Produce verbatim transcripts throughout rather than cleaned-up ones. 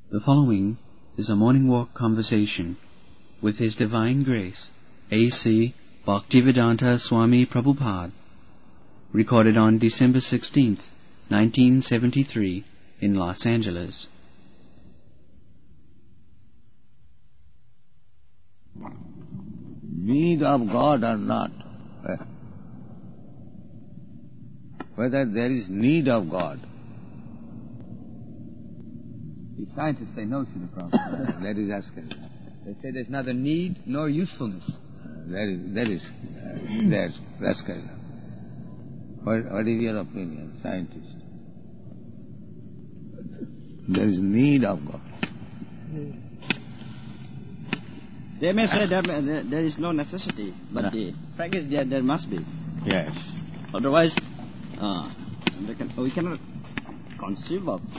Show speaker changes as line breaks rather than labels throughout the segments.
The following is a morning walk conversation with His Divine Grace, A C Bhaktivedanta Swami Prabhupada, recorded on December sixteenth, nineteen seventy-three, in Los Angeles.
Need of God or not, whether there is need of God.
The scientists say no, Srila Prabhupada.
That is asking.
They say there's neither need nor usefulness.
That is, that is, uh, there, rascal. What, what is your opinion, scientist? There is need of God.
They may say that there is no necessity, but no. The fact is that there must be.
Yes.
Otherwise, uh, we, can, we cannot conceive of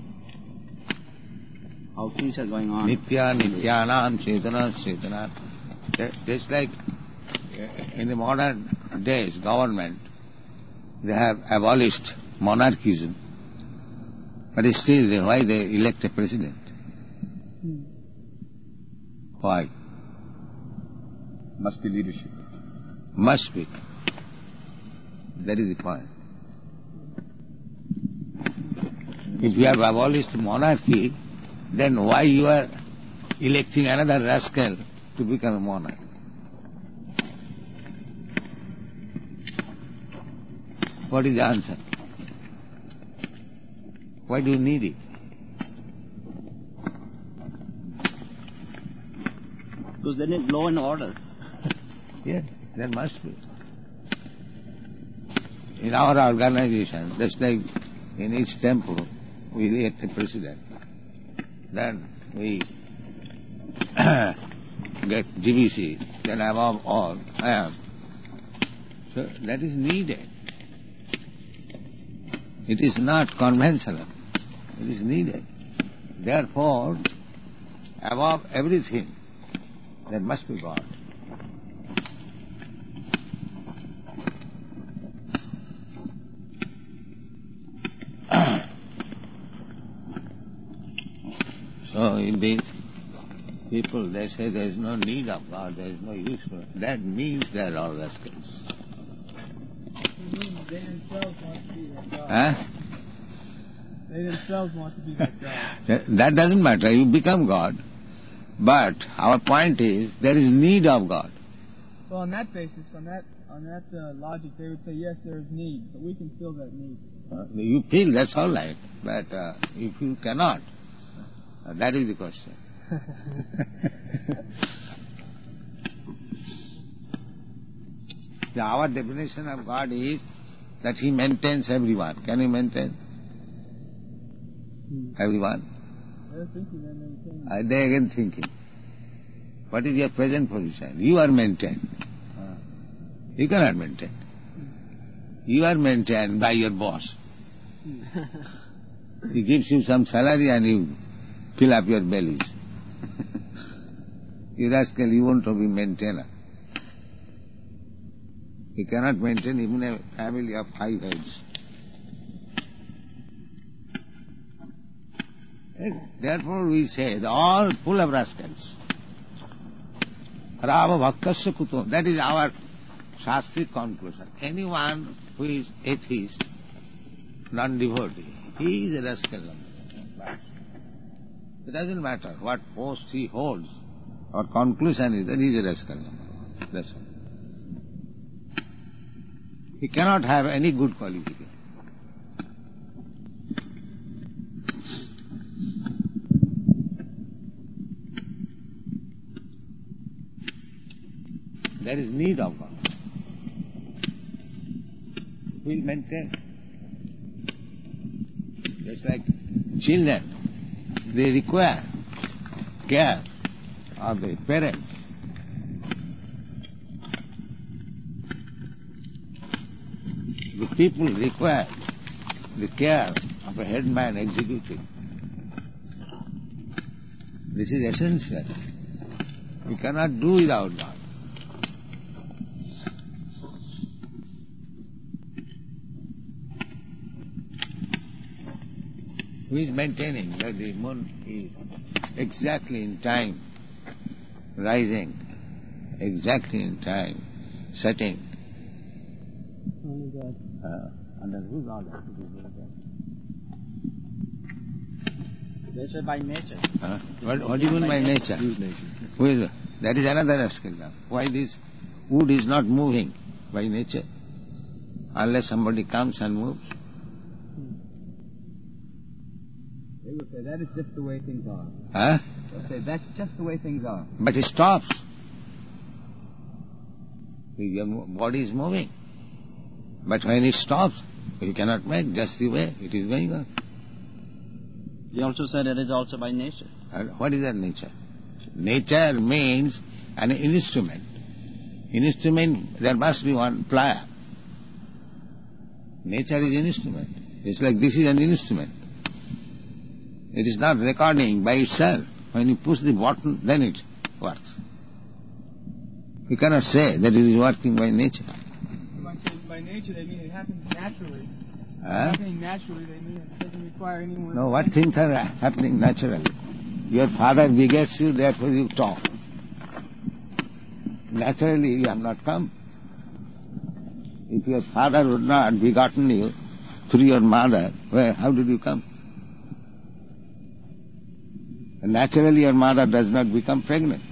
how things are going on.
Nitya, Nityanam, Chetana, Chetana. Just like in the modern days, government, they have abolished monarchism. But still, they, why they elect a president?
Hmm.
Why?
Must be leadership.
Must be. That is the point. If you have abolished monarchy, then why you are electing another rascal to become a monarch? What is the answer? Why do you need it?
Because they need law and order.
Yes, there must be. In our organization, just like in each temple, we elect a president. Then we get G B C, then above all, I am. So that is needed. It is not conventional. It is needed. Therefore, above everything, there must be God. So in these people, they say there is no need of God, there is no use for it. That means they are all rascals.
They themselves want to be like God.
Huh?
They themselves want to be like God.
That, that doesn't matter, you become God. But our point is, there is need of God.
Well, on that basis, on that on that uh, logic, they would say, yes, there is need, but we can feel that need.
Uh, you feel, that's all right. But uh, if you cannot, uh, that is the question. So our definition of God is that He maintains everyone. Can He maintain
Hmm.
everyone?
They're thinking they're maintaining.
Uh, they again thinking. What is your present position? You are maintained.
Uh.
You cannot maintain.
Hmm.
You are maintained by your boss.
Hmm.
He gives you some salary and you fill up your bellies. You rascal, you want to be maintainer. You cannot maintain even a family of five heads. And therefore we say, they are all full of rascals. Rava bhakkasya kuto. That is our Shastric conclusion. Anyone who is atheist, non-devotee, he is a rascal. It doesn't matter what post he holds. Our conclusion is that he is a rascal. That's all. He cannot have any good qualification. There is need of God. We will maintain. Just like children, they require care of the parents. The people require the care of a headman executive. This is essential. We cannot do without God. who is maintaining that the moon is exactly in time rising, exactly in time setting?
Only God.
Uh, under whose order?
They say by nature.
Huh? What, what do you mean by nature?
Whose nature?
Who is, that is another aspect now. Why this wood is not moving by nature? Unless somebody comes and moves.
They will say that is just the way things are.
Huh?
They'll say that's just the way things are.
But it stops. Your body is moving. But when it stops, you cannot make just the way it is going on.
He also said it is also by nature.
And what is that nature? Nature means an instrument. Instrument, there must be one plier. Nature is an instrument. It's like this is an instrument. It is not recording by itself. When you push the button, then it works. You cannot say that it is working by nature.
By saying by nature, they mean it happens naturally.
Huh?
Happening naturally, they mean it doesn't require anyone.
No, what things are happening naturally? Your father begets you, therefore you talk. Naturally you have not come. If your father would not begotten you through your mother, where, how did you come? And naturally your mother does not become pregnant.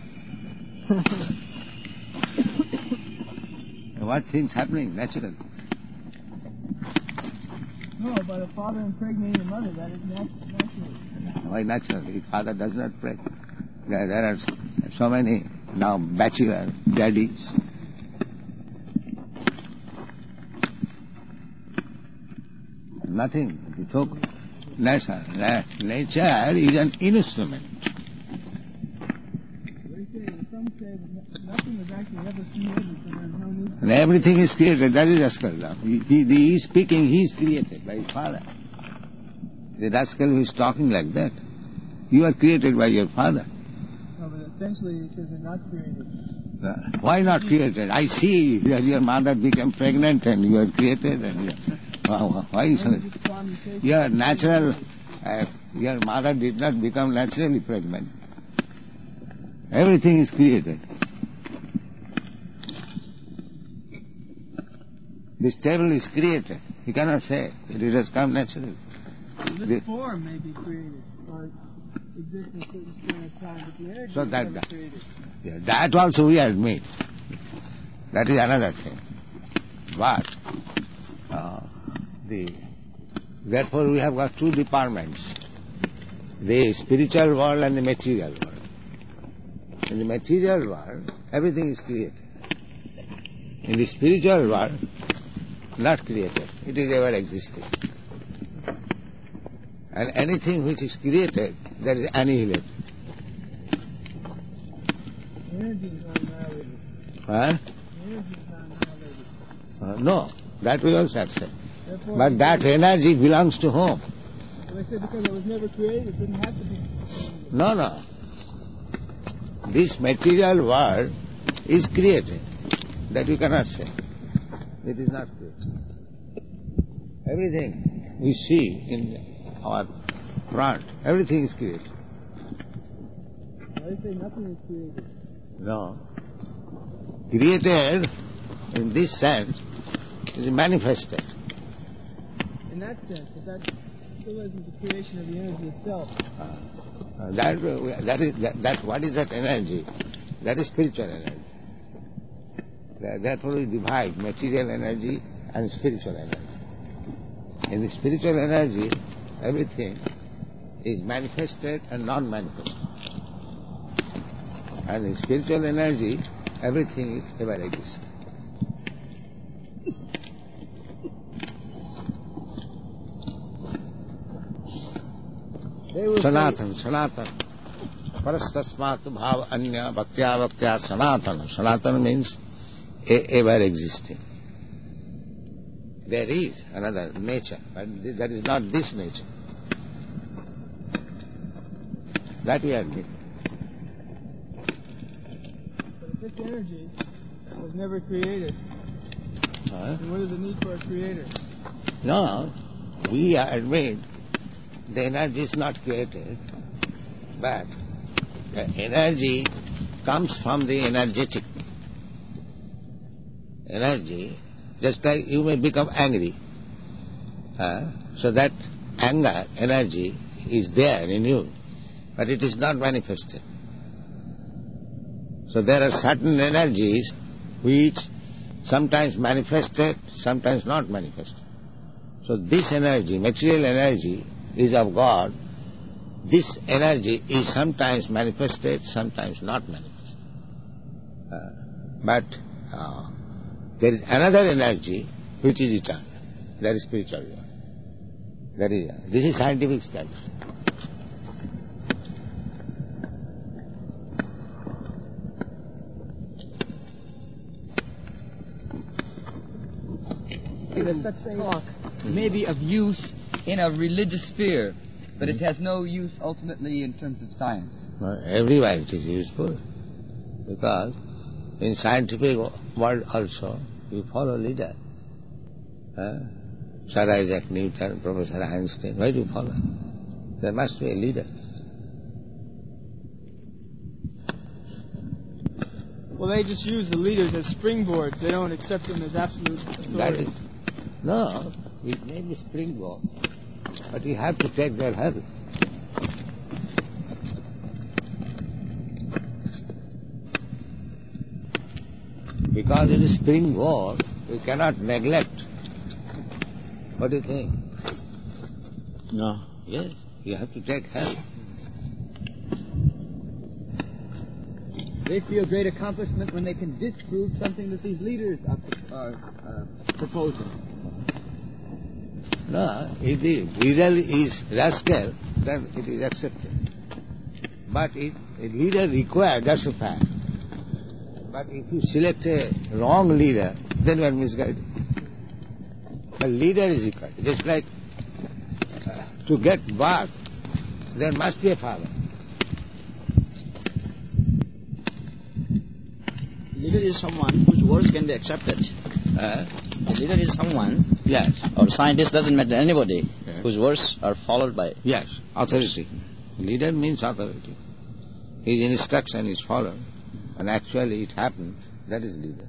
What things happening naturally?
No, by the father impregnating the mother, that is nat- natural.
Why naturally? Father does not pray. There, there are so many now bachelor daddies. Nothing. It took nature. Nature is an instrument.
They say, some say that nothing was actually ever created, so there's no need.
And everything is created. That is Rascal. He, he, he is speaking, he is created by his father. The rascal who is talking like that. You are created by your father.
No, but essentially it says they're not created.
Uh, why not created? I see that your mother became pregnant and you are created. And you are, why is
Maybe
it?
just commutation.
Your natural, uh, your mother did not become naturally pregnant. Everything is created. This table is created. You cannot say that it has come naturally.
This
The-
form may be created, or exists in a certain point of time, but the energy
So
is
that-
never
that-
created.
Yeah, that also we admit. That is another thing. But uh, the therefore we have got two departments: the spiritual world and the material world. In the material world, everything is created. In the spiritual world, not created. It is ever existing. And anything which is created, that is annihilated.
Energy is not annihilated.
Huh?
Energy is not annihilated.
Uh, no, that we also accept.
Therefore,
But that energy belongs to whom?
well, they say because it was never created, it didn't have to be created.
No, no. This material world is created. That you cannot say. It is not created. Everything we see in our front, everything is created.
Well, they say nothing is created.
No. Created, in this sense, is manifested.
In that sense, but that still isn't the creation of the energy itself.
Uh, that, that is that, that. What is that energy? That is spiritual energy. That- Therefore, we divide material energy and spiritual energy. In the spiritual energy, everything is manifested and non-manifested. And in spiritual energy, everything is ever existing.
They will
Sanatan, Sanatan. Parastasmat bhav anya bhaktya bhaktya sanatan. Sanatan means e- ever existing. There is another nature, but th- that is not this nature. That we admit.
But if this energy was never created,
Huh?
then what is the need for a creator?
No, we admit the energy is not created, but the energy comes from the energetic. Energy, just like you may become angry. Uh, so that anger, energy is there in you, but it is not manifested. So there are certain energies which sometimes manifested, sometimes not manifested. So this energy, material energy, is of God. This energy is sometimes manifested, sometimes not manifested. Uh, but uh, there is another energy which is eternal. That is spiritual world. That is, this is scientific study.
That such talk may be of use in a religious sphere, but it has no use ultimately in terms of science.
Uh, everywhere it is useful, because in scientific world also you follow leader. Uh, Sir Isaac Newton, Professor Einstein, why do you follow? There must be a leader.
Well, they just use the leaders as springboards. They don't accept them as absolute authority.
That is, no, it may be springboard, but you have to take their help. Because it is springboard, you cannot neglect. What do you think?
No.
Yes, you have to take help.
They feel great accomplishment when they can disprove something that these leaders are, are uh, proposing.
No, if the leader is rascal, then it is accepted. But if a leader required, that's a fact. But if you select a wrong leader, then you are misguided. A leader is required. Just like uh, to get birth, there must be a father.
Leader is someone whose words can be accepted.
Uh,
The leader is someone,
yes,
or scientist, doesn't matter, anybody,
Yeah.
whose words are followed by.
yes, authority. Leader means authority. His instruction is followed, and actually it happens. That is leader.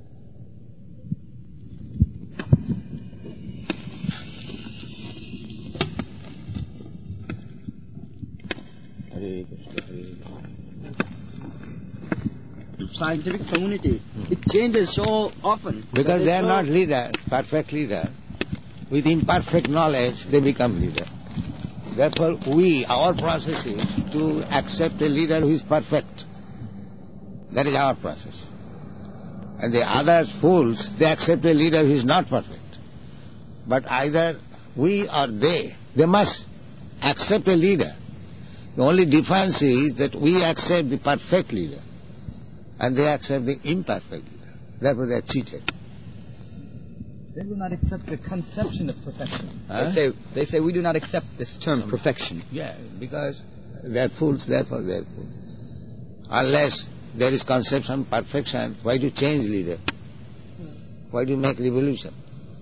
Scientific community, it changes so often.
Because
that
they are
no-
not leader, perfect leader. With imperfect knowledge, they become leader. Therefore, we, our process is to accept a leader who is perfect. That is our process. And the other fools, they accept a leader who is not perfect. But either we or they, they must accept a leader. The only difference is that we accept the perfect leader, and they accept the imperfect leader. Therefore they are cheated.
They will not accept the conception of perfection.
Huh?
They say they say we do not accept this term perfection.
Yeah, because they are fools, therefore they are fools. Unless there is conception of perfection, why do you change leader? Why do you make revolution?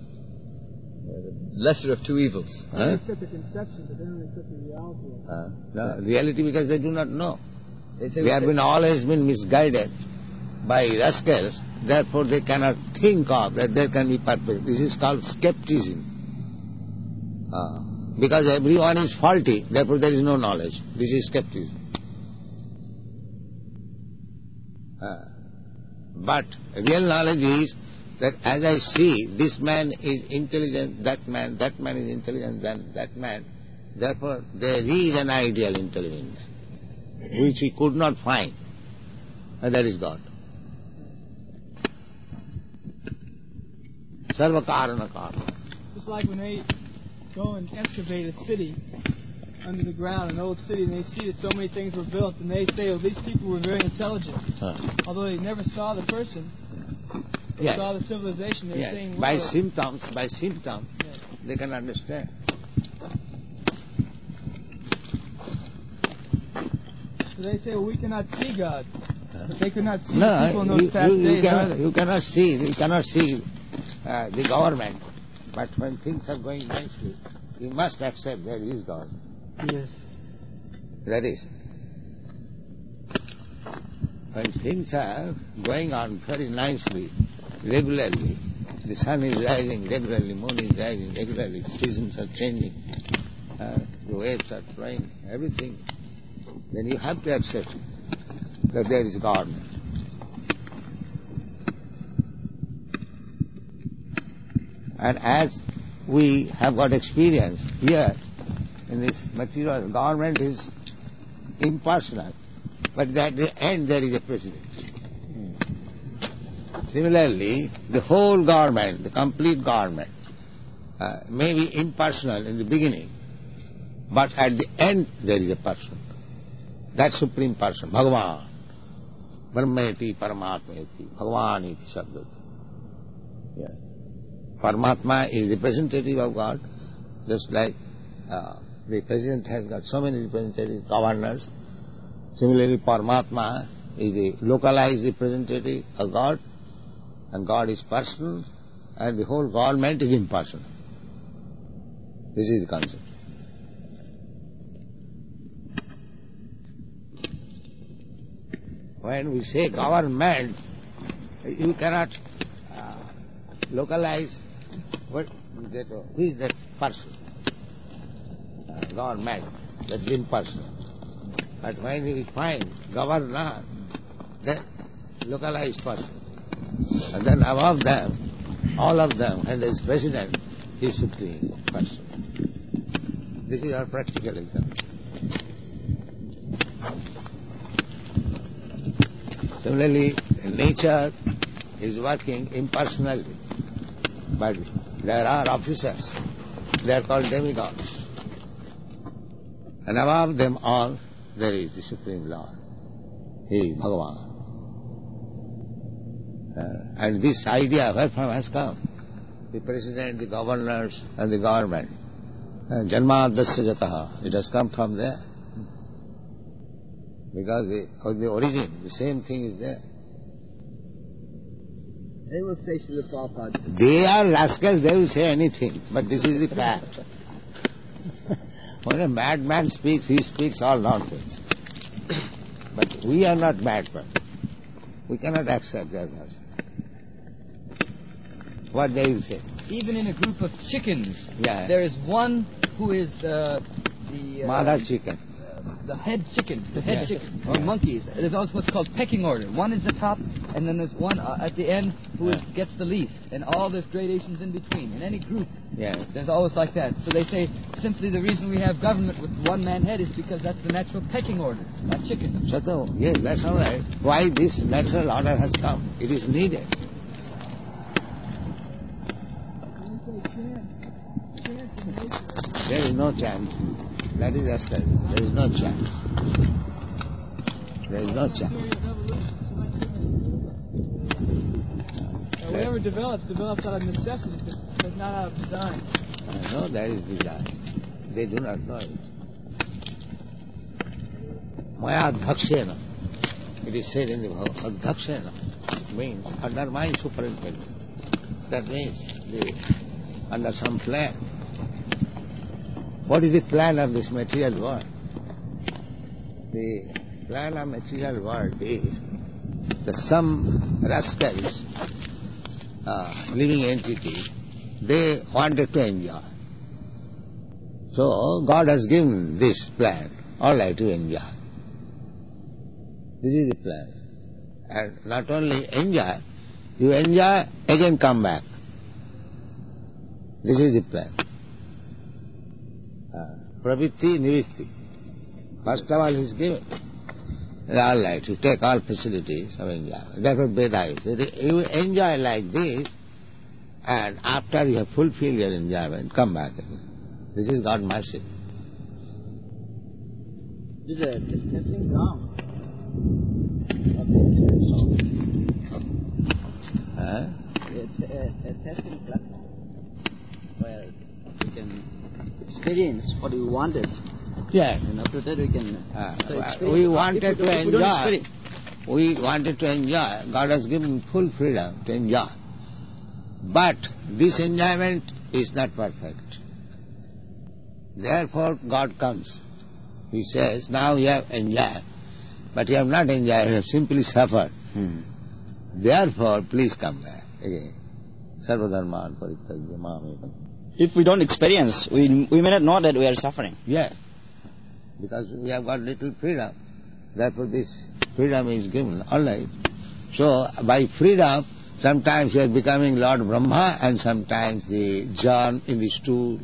Lesser of two evils.
They
Huh?
accept the conception, but they don't accept the reality of it.
Uh, no, reality, because they do not know.
They say
They have
say-
been always been misguided by rascals, therefore they cannot think of that there can be perfect. This is called skepticism. Uh, because everyone is faulty, therefore there is no knowledge. This is skepticism. Uh, but real knowledge is that as I see, this man is intelligent, that man, that man is intelligent, then that man. Therefore there is an ideal intelligent man, which we could not find, and that is God. Sarva karana karana.
Just like when they go and excavate a city under the ground, an old city, and they see that so many things were built, and they say, oh, these people were very intelligent.
Uh,
Although they never saw the person, they
yeah.
saw the civilization, they're
Yeah.
saying,
By
well,
symptoms, by symptoms,
Yeah.
they can understand.
so they say, well, we cannot see God. But they could not see the
No,
people in those
you,
past
you, you
days.
cannot,
either.
you cannot see, you cannot see uh, the government. But when things are going nicely, You must accept there is God.
Yes.
That is. When things are going on very nicely, regularly, the sun is rising regularly, moon is rising regularly, seasons are changing, uh, the waves are flowing, everything, then you have to accept that there is God. And as we have got experience here in this material, government is impersonal, but at the end there is a president. Similarly, the whole government, the complete government, uh, may be impersonal in the beginning, but at the end there is a person. That supreme person, Bhagavan. Brahmeti Paramatmeti, Bhagavan iti Shabdat. Yeah. Paramatma is representative of God, just like uh, the president has got so many representatives, governors. Similarly, Paramatma is the localized representative of God, and God is person, and the whole government is impersonal. This is the concept. When we say government, you cannot uh, localize what that, who is that person. Uh, government, that's impersonal. But when we find governor, then localized person. And then above them, all of them, and there is president, he is supreme person. This is our practical example. Similarly, nature is working impersonally, but there are officers, they are called demigods. And above them all, there is the Supreme Lord, He, Bhagavan. Uh, and this idea, where from has come? The president, the governors, and the government. Janmadasya jataha, it has come from there. Because the, of the origin, the same thing is there.
They will say Srila Prabhupada.
They are rascals, they will say anything, but this is the fact. When a madman speaks, he speaks all nonsense. But we are not madmen. We cannot accept their nonsense. What they will say.
Even in a group of chickens,
Yeah.
there is one who is uh, the... Uh,
Mother chicken.
the head chicken, the head
Yeah.
chicken, or
Yeah.
monkeys. There's also what's called pecking order. One is the top, and then there's one uh, at the end who is,
Yeah.
gets the least, and all there's gradations in between. In any group,
Yeah.
there's always like that. So they say simply the reason we have government with one man head is because that's the natural pecking order. That chicken.
Sato, yes, that's all right. Why this natural order has come? It is needed. There is no chance. That is asterisk. There is no chance. There is no chance.
Uh, whatever develops, develops out of necessity, but not out of design.
I know that is desire. They do not know it. Maya dhakshena. It is said in the Bhagavad, dhakshena means under my superintendence. That means the, under some plan. What is the plan of this material world? The plan of material world is that some rascals, uh, living entity, they wanted to enjoy. So God has given this plan, all right, to enjoy. This is the plan. And not only enjoy, you enjoy, again come back. This is the plan. Uh, Pravritti, Nivitti. First of all, he is given. All right, you take all facilities of enjoyment. That's what Veda is. You enjoy like this, and after you have fulfilled your enjoyment, come back again. This is God's mercy.
This is a testing ground.
Huh?
It's a, a testing platform where we can experience what we wanted,
Yeah.
and after that we can.
Uh,
so
well,
experience-
we
if
wanted
we
to
don't- if we don't
enjoy.
experience-
We wanted to enjoy. God has given full freedom to enjoy. But this enjoyment is not perfect. Therefore God comes. He says, now you have enjoyed, but you have not enjoyed, you have simply suffered.
Hmm.
Therefore, please come back again. Sarvadharman parityajya mamekam.
If we don't experience, we, we may not know that we are suffering.
Yes, because we have got little freedom. Therefore this freedom is given. All right. So by freedom, sometimes you are becoming Lord Brahma and sometimes the John in the stool.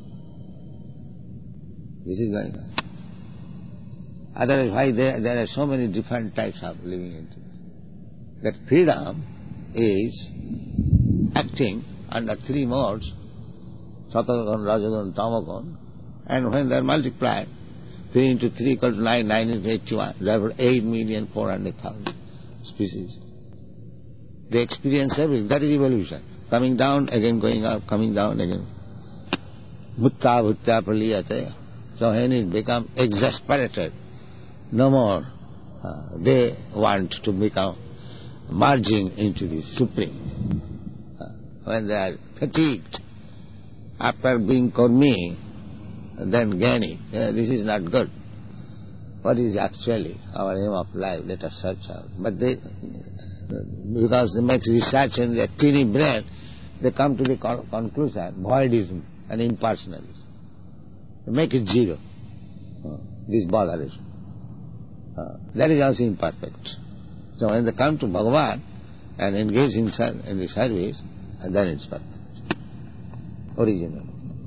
This is going on. Otherwise, why there, there are so many different types of living entities? That freedom is acting under three modes, Satagun, Rajagun, Tamagun, and when they are multiplied, three into three equals to nine, nine into eighty-one, therefore eight million four hundred thousand species. They experience everything. That is evolution. Coming down, again going up, coming down, again. Mutta bhutta praliyate. So when it becomes exasperated, no more uh, they want to become merging into the Supreme. Uh, when they are fatigued, after being Kurmi, then Gyani, uh, this is not good. What is actually our aim of life? Let us search out. But they, because they make research in their teeny brain, they come to the con- conclusion, voidism and impersonalism. They make it zero, uh, this botherism. Uh, that is also imperfect. So when they come to Bhagavan and engage in, in the service, and then it's perfect. Original.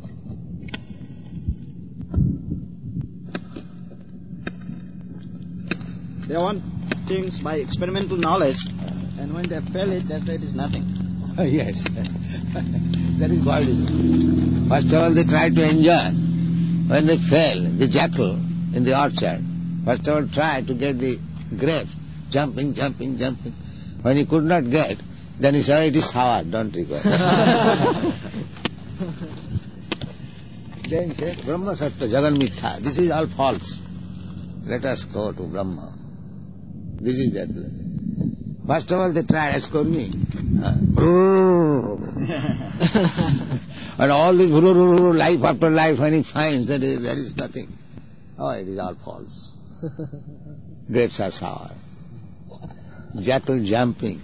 They want things by experimental knowledge, and when they fail it, they say it is nothing.
Yes. That is voidism. First of all, they try to enjoy. When they fail, the jackal in the orchard, first of all tried to get the grapes, jumping, jumping, jumping. When he could not get, then he said, it is sour, don't require. Then he said, Brahma Sattva, Jagan Mithya, this is all false. Let us go to Brahma. This is that way. First of all they tried, escort me. And all this life after life, when he finds that is, there is nothing. Oh, it is all false. Grapes are sour. Jackal jumping.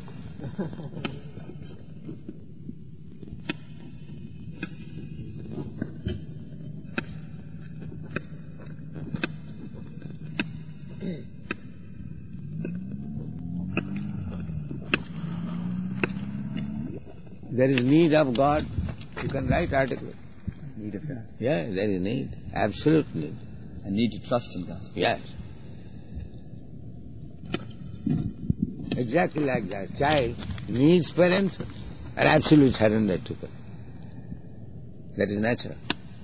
There is need of God. You can write article.
Need of God.
Yeah, there is need. Absolute need.
And need to trust in God.
Yes. Exactly like that. Child needs parents and absolute surrender to parents. That is natural.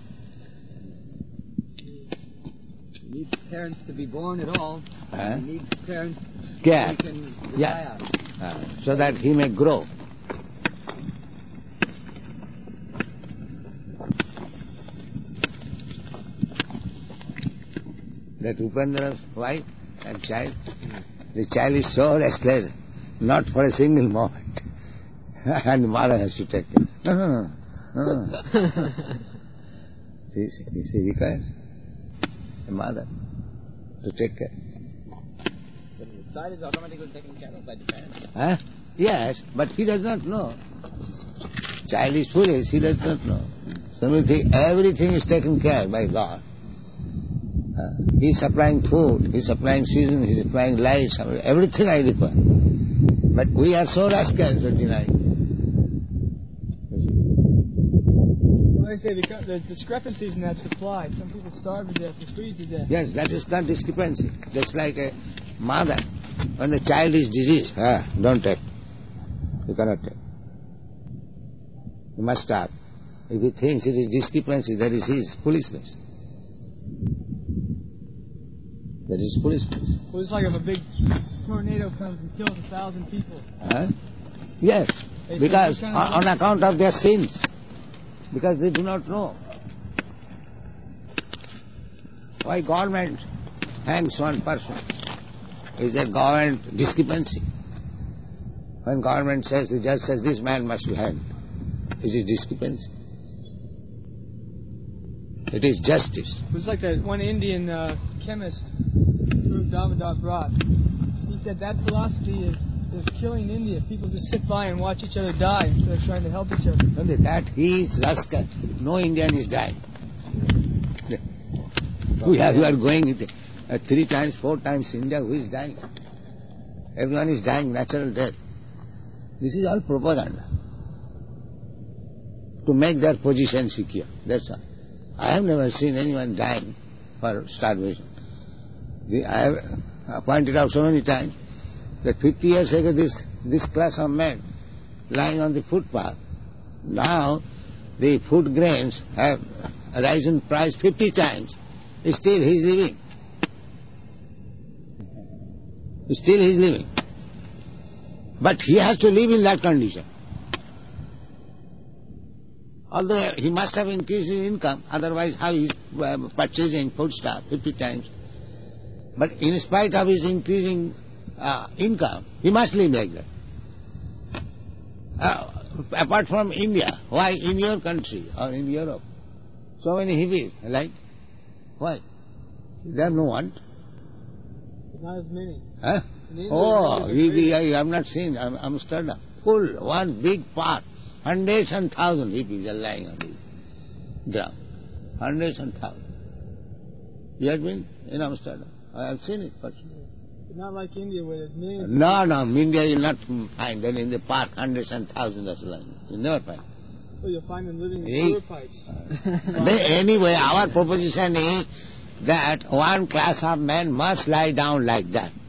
You need parents to be born at all.
Huh?
You need parents
Care.
who can rely
Yeah.
on.
Uh, so that he may grow. That Upendra's wife and child, the child is so restless, not for a single moment. And the mother has to take care. No, no, no, no. see, see, you see, requires a mother to take care.
The child is automatically taken care of by the parents.
Huh? Yes, but he does not know. Child is foolish, he does not know. So we think everything is taken care by God. Uh, he is supplying food, he is supplying season, he is supplying lights, everything I require. But we are so rascals to deny.
Well, I say because there's discrepancies in that supply. Some people starve to death or freeze to death.
Yes, that is not discrepancy. Just like a mother, when the child is diseased, ah, don't take. You cannot take. You must stop. If he thinks it is discrepancy, that is his foolishness. That is foolishness.
Well, it's like if a big tornado comes and kills a thousand people.
Huh? Yes,
They say
because
what kind
on,
of-
on account of their sins. Because they do not know. Why government hangs one person? Is there government discrepancy? When government says, the judge says, this man must be hanged. Is it discrepancy? It is justice.
It was like that one Indian uh, chemist, Guru Damodar Bhatt. He said that philosophy is, is killing India. People just sit by and watch each other die instead of trying to help each other.
Only that he is rascal. No Indian is dying. We are, we are going uh, three times, four times India. Who is dying? Everyone is dying natural death. This is all propaganda to make their position secure. That's all. I have never seen anyone dying for starvation. The, I have uh, pointed out so many times that fifty years ago this, this class of men lying on the footpath, now the food grains have risen price fifty times. Still he is living. Still he is living. But he has to live in that condition. Although he must have increased his income, otherwise how he is uh, purchasing foodstuff fifty times. But in spite of his increasing uh, income, he must live like that. Uh, apart from India, why in your country or in Europe, so many hippies, like, why? They have no want.
Not as many.
Huh?
In India,
Oh,
it's really
hippie, I have not seen Am- Amsterdam. Full, one big park. Hundreds and thousands hippies are lying on the ground. Hundreds and thousands. You have been in Amsterdam? I have seen it personally.
But not like India where there's millions.
No, no, India you will not find them in the park, hundreds and thousands are lying. You will never find.
Well, you'll find them living in
Hey.
sewer pipes.
They, anyway, our proposition is that one class of men must lie down like that.